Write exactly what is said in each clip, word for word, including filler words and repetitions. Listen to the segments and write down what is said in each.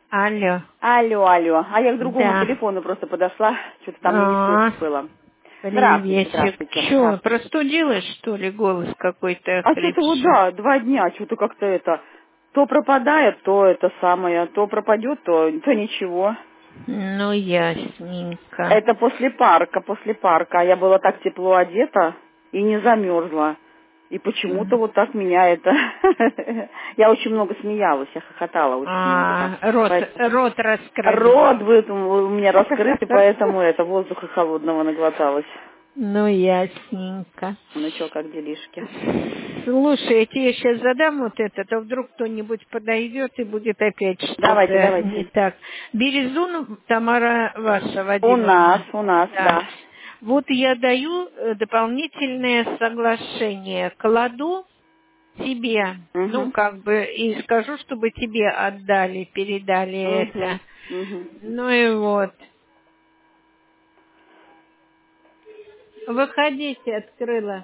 Алло. Алло, алло. А я к другому Да. телефону просто подошла. Что-то там не А, слышно было. Здравствуйте, приветик. здравствуйте. Чё, Здравствуйте. простудилась, что ли, голос какой-то А что-то вот, хрипший? да, два дня, что-то как-то это... То пропадает, то это самое, то пропадет, то, то ничего. Ну, ясненько. Это после парка, после парка. А я была так тепло одета и не замерзла. И почему-то вот так меня это... Я очень много смеялась, я хохотала очень много там. А, рот, Поэтому- рот раскрыт. Рот вы- у меня раскрыт, и поэтому это воздуха холодного наглоталась. Ну, ясненько. Ну что, как делишки? Слушай, я тебе сейчас задам вот это, то вдруг кто-нибудь подойдет и будет опять Давайте, что-то не давайте. так. Березун, Тамара ваша, У нас, Вадимовна. у нас, Да. да. Вот я даю э, дополнительное соглашение, кладу тебе, ну, Угу. как бы, и скажу, чтобы тебе отдали, передали это. Угу. Угу. Ну и вот. Выходите, открыла.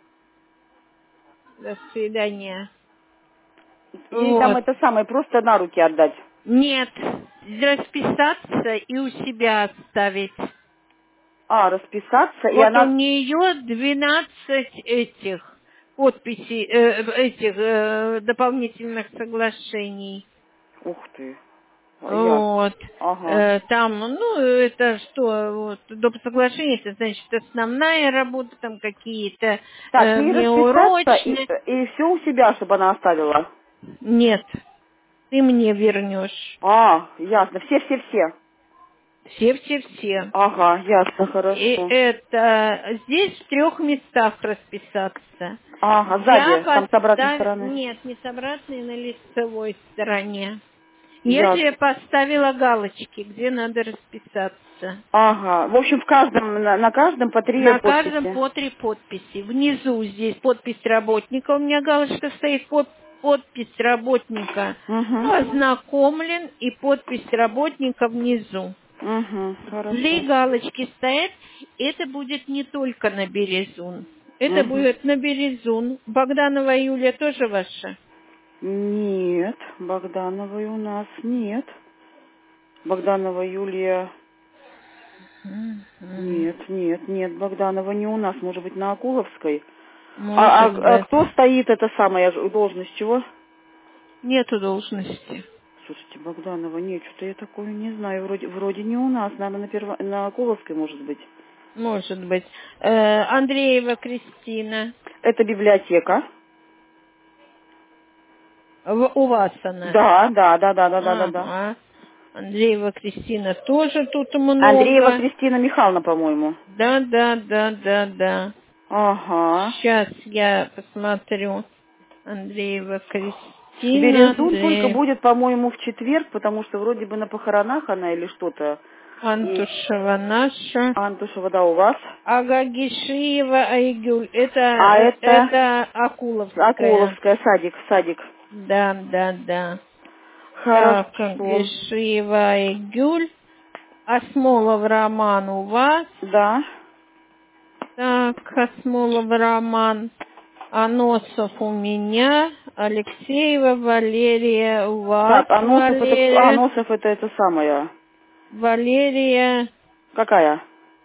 До свидания. И там Вот. это самое, просто на руки отдать. Нет, расписаться и у себя оставить. А, расписаться, и Вот у она... нее двенадцать этих подписей, э, этих э, дополнительных соглашений. Ух ты, а я... Вот. Ага. Э, там, ну, это что, вот, доп. Соглашение, это значит основная работа, там какие-то Так, э, ей расписаться, и, внеурочные. и все у себя, чтобы она оставила. Нет, ты мне вернешь. А, ясно, все-все-все. Все-все-все. Ага, ясно, И хорошо. это здесь в трех местах расписаться. Ага, Я сзади, там с обратной поставила... стороны. Нет, не с обратной, на лицевой стороне. Я тебе Ясно. поставила галочки, где надо расписаться. Ага, в общем, в каждом, на, на каждом по три На каждом подписи. по три подписи. Внизу здесь подпись работника. У меня галочка стоит, под- подпись работника Угу. ознакомлен и подпись работника внизу. Угу, Две хорошо. галочки стоят. Это будет не только на Березун. Это Угу. будет на Березун. Богданова Юлия тоже ваша? Нет, Богдановой у нас нет. Богданова Юлия... Мгм. Нет, нет, нет, Богданова не у нас, может быть, на Акуловской. А, Может а- а быть. кто стоит, это самая ж- должность чего? Нету должности. Слушайте, Богданова, нет, что-то я такое не знаю. Вроде, вроде не у нас, наверное, на, Перво... на Акуловской, может быть. Может быть. Э, Андреева Кристина. Это библиотека. В- у вас она. Да, да, да, да, да, да, да, да. Ага. Андреева Кристина тоже тут Андреева много. Кристина Михайловна, по-моему. Да, да, да, да, да. Ага. Сейчас я посмотрю. Андреева Кристина, Березун только Д. будет, по-моему, в четверг, потому что вроде бы на похоронах она или что-то. И Антушева наша. Антушева, да, у вас. Агагишиева Айгюль. Это, А э, это это Акуловская. Акуловская, садик, садик. Да, да, да. Так, Хорошо. Гишиева Айгюль. Осмолов Роман у вас. Да. Так, Осмолов Роман. Аносов у меня. Алексеева Валерия у вас. Так, Аносов это кто? А, Валерия. Аносов это это самое. Валерия. Какая?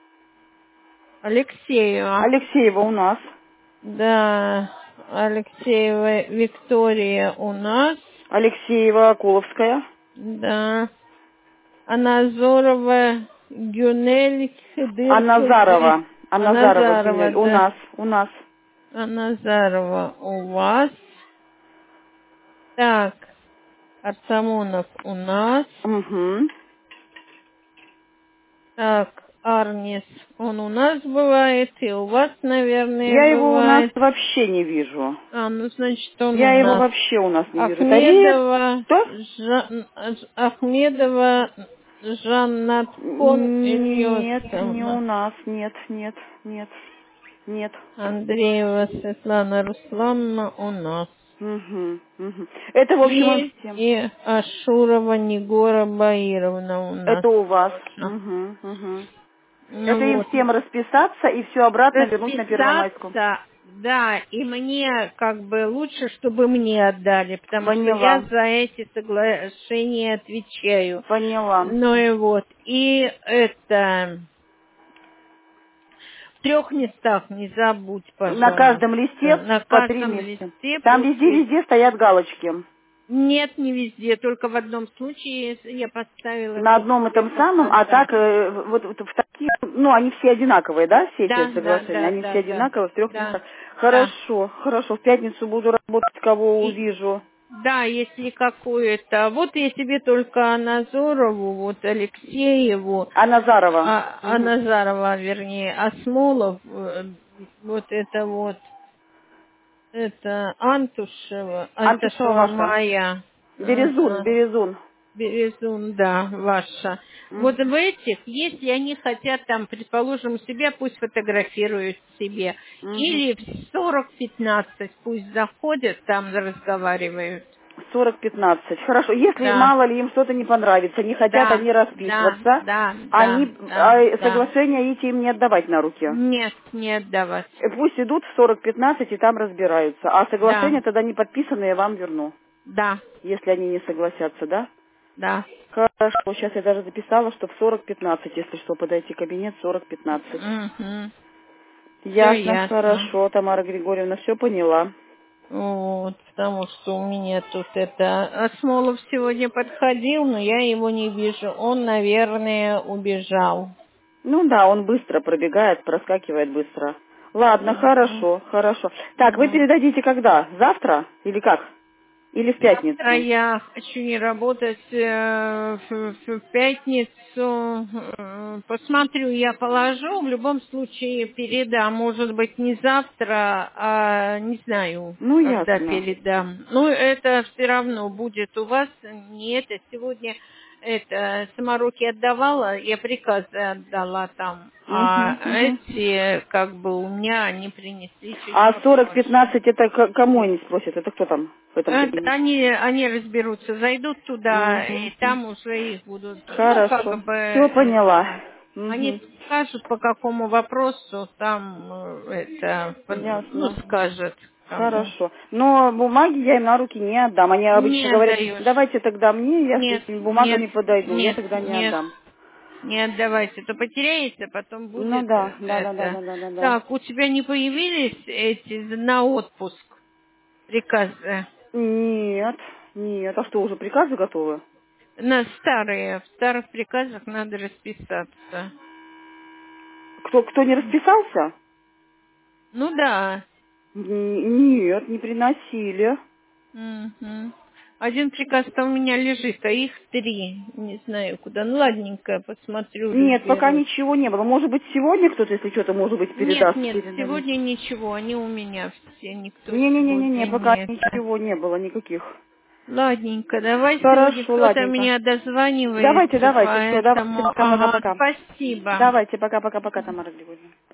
Алексеева. Алексеева у нас. Да, Алексеева Виктория у нас. Алексеева Акуловская. Да. Аназорова Гюнель А Хыдыр Хыдыр. Назарова. А Назарова Аназарова, Гюнель. У да. нас. У нас. Аназарова у вас. Так, Артамонов у нас. Угу. Так, Арнис, он у нас бывает, и у вас, наверное, Я его у нас бывает. вообще не вижу. А, ну, значит, он у Я его нас. вообще у нас не вижу. Тариф. Ахмедова, Что? Жан, Ахмедова, Жаннаткон Нет, не у Ильёсовна. нас. Нет, нет, нет, нет. Андреева Светлана Руслановна у нас. Угу, угу. Это, в общем, им И, всем. и Ашурова Негора Баировна у нас Это у вас. тоже. Угу, угу. Это Ну им вот. всем расписаться и все обратно вернуть на Первомайскую. Расписаться Да, и мне как бы лучше, чтобы мне отдали, потому Поняла. что я за эти соглашения отвечаю. Поняла. Ну и вот, и это... В трех местах не забудь, На пожалуйста. каждом листе На по три каждом места. листе Там после... везде-везде стоят галочки. Нет, не везде, только в одном случае я поставила На только одном тебе этом самом, а показать. так э, вот, вот в таких, ну, они все одинаковые, да, все эти Да, да, соглашения? да, Они да, все да, одинаковые в трех да, местах. да. Хорошо, хорошо. В пятницу буду работать, кого И, увижу. да, если какое-то... Вот я тебе только Аназорову, вот Алексееву, А Назарова? а, а Угу. Назарова, вернее, Осмолов, э, вот это вот, это Антушева, Антышева Антушева ваша? моя. Березун, Ага. Березун. Березун, да, ваша. Вот Мгм. в этих, если они хотят там, предположим, у себя, пусть фотографируют себе. Мгм. Или в сорок пятнадцать пусть заходят, там разговаривают. сорок пятнадцать. Хорошо. Если Да, мало ли им что-то не понравится, не хотят да, они да, расписываться, да, да, они да, а, да. соглашения эти им не отдавать на руки. Нет, не отдавать. Э, Пусть идут в сорок пятнадцать и там разбираются. А Да, соглашения тогда не подписанные я вам верну, да, если они не согласятся, да? да. Хорошо. Сейчас я даже записала, что в сорок пятнадцать, если что, подойти в кабинет сорок пятнадцать. Угу. Все Ясно, ясно. хорошо, Тамара Григорьевна, все поняла. Вот, потому что у меня тут это... Осмолов сегодня подходил, но я его не вижу. Он, наверное, убежал. Ну да, он быстро пробегает, проскакивает быстро. Ладно, Мгм. хорошо, хорошо. Так, вы Ну, передадите когда? Завтра или как? Или в завтра пятницу? я хочу не работать э, в, в- в пятницу. Э, Посмотрю, я положу. В любом случае передам. Может быть, не завтра, а не знаю, Ну, когда ясно. передам. Ну, это все равно будет у вас. Не это. Сегодня это саморуки отдавала, я приказы отдала там. А Угу, угу. эти, как бы, у меня они принесли чуть А сорок попозже. пятнадцать это к- кому они спросят? Это кто там в этом Это кабинете? они, они разберутся, зайдут туда, и Угу. там уже их будут, ну, как Хорошо. бы, Все поняла. это, они Угу. скажут, по какому вопросу, там, э, это, ну, Ясно. скажет кому. Хорошо. Но бумаги я им на руки не отдам. Они Не обычно говорят, отдаешь. давайте тогда мне, я с Нет, этими нет, бумагами подойду. Я нет, тогда не нет, отдам. не отдавайте, то потеряете, а потом Ну будет да, э, да, да, да, это. да, да, да, да. Так, у тебя не появились эти на отпуск приказы? Нет, нет. А что, уже приказы готовы? На старые, в старых приказах надо расписаться. Кто, кто не расписался? Ну да. Н- Нет, не приносили. Мгм. Один приказ-то у меня лежит, а их три. Не знаю куда. Ну ладненько, посмотрю, Нет, пока разберусь. ничего не было. Может быть, сегодня кто-то, если что-то, может быть, Нет, передаст. нет, Передали. сегодня ничего. Они у меня все. Никто Не-не-не-не, сегодня пока не это. ничего не было, никаких. Ладненько, давай сегодня Хорошо, кто-то ладненько. меня дозванивается, Давайте, давайте, все, давайте, поэтому... пока, Ага, пока-пока. спасибо. Давайте, пока-пока-пока, Тамара Григорьевна.